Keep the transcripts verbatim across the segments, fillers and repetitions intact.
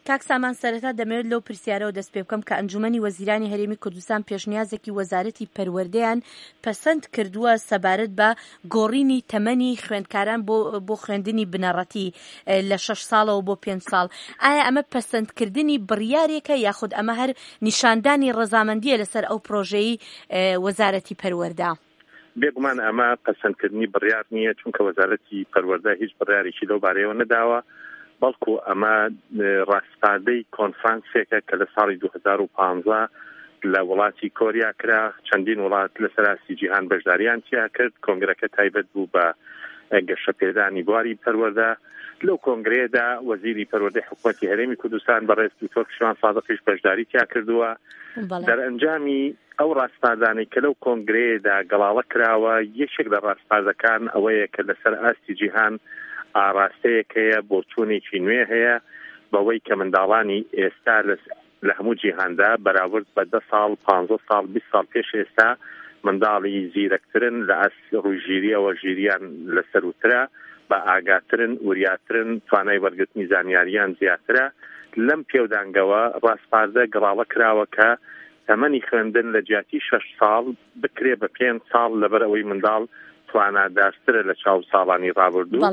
کاک سامان سەرەتا دەمەوێت لەو پرسیارەوە دەست پێ بکەم کە ئەنجومەنی وەزیرانی هەرێمی کوردستان پێشنیازێکی وەزارەتی پەروەردەیان پەسەند کردووە سەبارەت بە گۆڕینی تەمەنی خوێندکاران بۆ بۆ خوێندنی بنەڕەتی لە شەش ساڵەوە بۆ پێنج ساڵ. ئایا ئەمە پەسەندکردنی بڕیارێکە یاخود ئەمە هەر نیشاندانی ڕەزامەندیە لەسەر ئەو پرۆژەی وەزارەتی پەروەردە؟ بێگومان ئەمە پەسەندکردنی بڕیار نییە، چونکە وەزارەتی پەروەردە هیچ بڕیارێکی لەو بارەیەوە نەداوە، بەڵکو ئەمە ڕاستپاردەی کۆنفرانسێکە کە لە ساڵی دوو هەزار و پانزە لە وڵاتی کۆریا کرا. چەندین وڵات لە سەراسی جیهان بەشداریان تیا کرد. کۆنگرەکە تایبەت بوو بە گەشەپێدانی بواری پەروەردە. لەو کۆنگرەیەدا وەزیری پەروەردەی حکوومەتی هەرێمی کوردستان بەڕێز دکتۆر کشوان سادقیش بەشداری تیا کردووە. دەرئەنجامی ئەو ڕاستپاردانەی کە لەو کۆنگرەیەدا گەڵاڵە کراوە، یەکێک لە ڕاستپاردەکان ئەوەیە کە لەسەر ئاستی جیهان ئاراستەیەک هەیە، بۆچوونێکی نوێ هەیە بەوەی کە منداڵانی ئێستا لە هەموو جیهاندا بەراورد بە دە ساڵ پانزە ساڵ بیست ساڵ پێش ئێستا منداڵی زیرەکترن لە ئەس ڕووژیریەوە ژیریان لەسەروترە، بە ئاگاترن، وریاترن، توانای وەرگرتنی زانیاریان زیاترە. لەم پێودانگەوە ڕاستپاردە گەڵاڵە کراوە کە تەمەنی خوێندن لە جیاتی شەش ساڵ بکرێ بە پێنج ساڵ لەبەر ئەوەی منداڵ توانادارترە لە چاو ساڵانی ڕابردوو.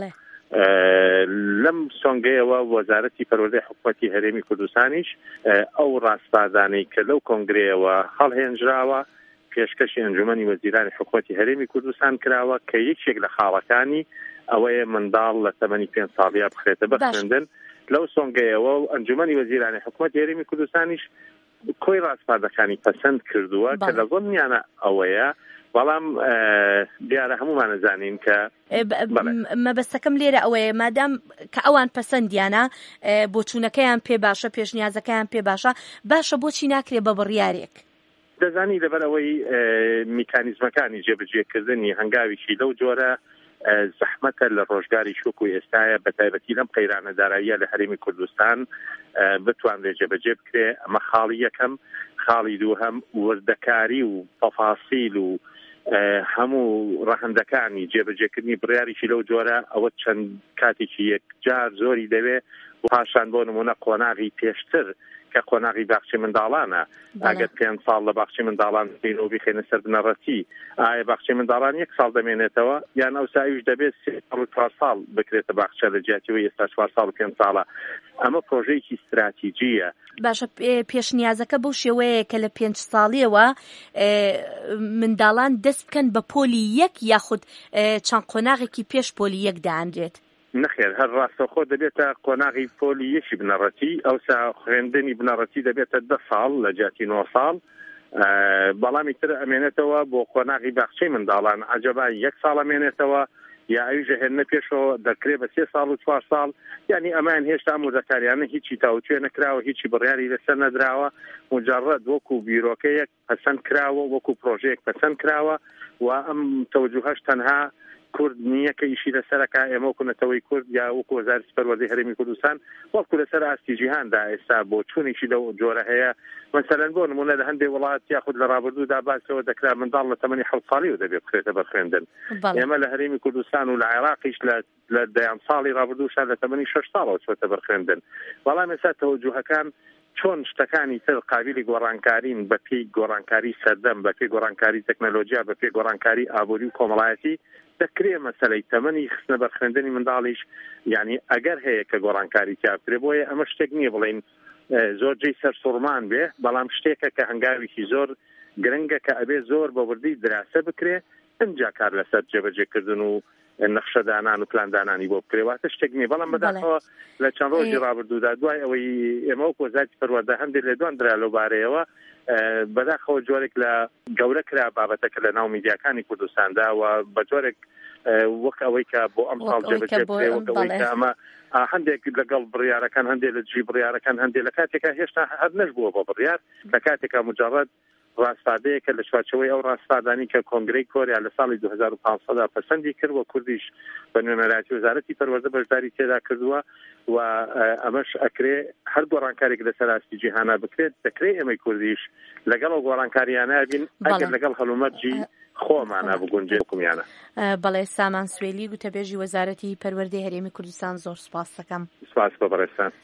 لەم سۆنگەیەوە وەزارەتی پەروەردەی حکوومەتی هەرێمی کوردستانیش ئەو ڕاستپاردانەی کە لەو کۆنگرەیەوە هەڵهێنراوە پێشکەشی ئەنجومەنی وەزیرانی حکوومەتی هەرێمی کوردستان کراوە کە یەکێک لە خاڵەکانی ئەوەیە منداڵ لە تەمەنی پێنج ساڵیا بخرێتە بە خوێندن. لەو سۆنگەیەوە و ئەنجومەنی وەزیرانی حکوومەتی هەرێمی کوردستانیش کۆی ڕاستپاردەکانی پەسەند کردووە کە لە ضمنیانە ئەوەیە. بەڵام دیارە هەمومان نەزانین کە مەبەستەکەم لێرە ئەوەیە مادام کە ئەوان پەسەندیانە بۆچوونەکەیان پێ باشە، پێشنیازەکەیان پێ باشە، باشە بۆچی ناکرێ بە بڕیارێک؟ دەزانی لەبەر ئەوەی میکانیزمەکانی جێبەجێکردنی هەنگاویشی لەو جۆرە زەحمەتە لە ڕۆژگاری شوک و ئێستاە بە تایبەتی لەم قەیرانە داراییە لە هەرێمی کوردستان بتوانرێت جێبەجێ بکرێ. ئەمە خاڵی یەکەم. خاڵی دووهەم وردەکاری و تەفاسیل و هەموو ڕەهەندەکانی جێبەجێکردنی بڕیاریشی لەو جۆرە ئەوە چەند کاتێکی یەکجار زۆری دەوێ. پاشان بۆ نمونە قۆناغی پێشتر کە قۆناغی باخچەی منداڵانە، ئەگەر پێنج ساڵ لە باخچەی منداڵان بینەوە بخێنە سەر بنەڕەتی، ئایا باخچەی منداڵان یەک ساڵ دەمێنێتەوە یان ئەو ساویش دەبێت سێ ساڵ و چوار ساڵ بکرێتە باخچە لە جیاتیەوە ئێستا چوار ساڵ و پێنج ساڵە. ئەمە پرۆژەیەکی استراتیجیە. باشە پێشنیازەکە بەو شێوەیە کە لە پێنج ساڵیەوە منداڵان دەست بکەن بە پۆلی یەک یاخود چەند قۆناغێکی پێش پۆلی یەک دەهاندرێت؟ نەخێر، هەر ڕاستەخۆ دەبێتە قۆناغی پۆلی یەکی بنەڕەتی، ئەوسا خوێندنی بنەڕەتی دەبێتە دە ساڵ لە جیاتی نۆ ساڵ. بەڵامی تر ئەمێنێتەوە بۆ قۆناغی باخچەی منداڵان، عەجەبا یەک ساڵ ئەمێنێتەوە یا ئەویژە هێنە پێشەوە دەکرێت بە سێ ساڵ و چوار ساڵ. یعنی ئەمان هێشتا وردەکاریانە هیچی تاوتوێ نەکراوە، هیچی بڕیاری لەسەر نەدراوە، مجرد وەکو بیرۆکەیەک پەسەند کراوە، وەکو پرۆژەیەک پەسەند کراوە و ئەم تەوەجوهەش تەنها کورد نییە کە ئیشی لەسەرەکە. ئێمە وەکوونەتەوەی کورد یا وەکو وەزارەتی پەروەردەی هەرێمی کوردستان وەکو لەسەر ئاستی جیهاندا ئێستا بۆ چوونێکی لەو جۆرە هەیە. مەسەلەن بۆ نمونە لە هەندێک وڵات یاخود لە ڕابردوودا باسەوە دەکرا منداڵ لە تەمەنی حەوت ساڵیەوە دەبێت بخرێتە بە خوێندن. ئێمە لە هەرێمی کوردستان و لە عێراقیش لە دەیان ساڵی ڕابردووشان لە تەمەنی شەش ساڵەوە چۆتە بە خوێندن. بەڵام ئێستا تەوەجوهەکان چۆن شتەکانی تر قابلی گۆڕانکارین بە پێی گۆڕانکاری سەردەم، بە پێی گۆڕانکاری تەکنەلۆژیا، بە پێی گۆڕانکاری ئابووری و کۆمەڵایەتی دەکرێت مەسەلەی تەمەنی خستنە بە خوێندنی منداڵیش یعنی ئەگەر هەیە کە گۆڕانکاری تیا بکرێ. بۆیە ئەمە شتێک نییە بڵین زۆر جێی سەر سوڕمان بێ، بەڵام شتێکە کە هەنگاویکی زۆر گرنگە کە ئەبێ زۆر بە وردی دراسە بکرێ، ئەنجا کار لەسەر جێبەجێکردن و نەخشەدانان و پلاندانانی بۆ بکرێواتە شتێک نییە. بەڵام بەداخەوە لە چەند ڕۆژی ڕابردوودا دوای ئەوەی ئێمە وەکو وەزارەتی پەروەردە هەندێک لێ دوان درا لەو بارەیەوە بەداخەوە جۆرێک لە گەورە کرا بابەتەکە لە ناو میدیاکانی کوردستاندا و بە جۆرێک وەک ئەوەی کە بۆ ئەم ساڵ جێبەجێ بکرێ، وەک ئەوەی کە ئەمە هەندێک لەگەڵ بڕیارەکان، هەندێک لە جێی بڕیارەکان، هەندێک لە کاتێکە هێشتا هەر نەشبووە بۆ بڕیار، لە کاتێکە مجرد ڕاستپاردەیەکە لە چوارچەوەی ئەو ڕاستپاردانی کە کۆنگرەی کۆریا لە ساڵی دوو هەزار و پانزەدا پەسەندی کرد و کوردیش بە نوێنەرایەتی وەزارەتی پەروەردە بەشداری تێدا کردووە و ئەمەش ئەکرێ هەر گۆڕانکارێک لەسەر ئاستی جیهانە بکرێت. دەکرێت ئێمەی کوردیش لەگەڵ ئەو گۆڕانکاریانە بین ئەگەر لەگەڵ هەڵومەرجی خۆمانە بگونجێ حکومیانە. بەڵێ سامان سوێلی گوتەبێژی وەزارەتی پەروەردەی هەرێمی کوردستان، زۆر سوپاس دەکەم. سوپاس بە بەڕێستان.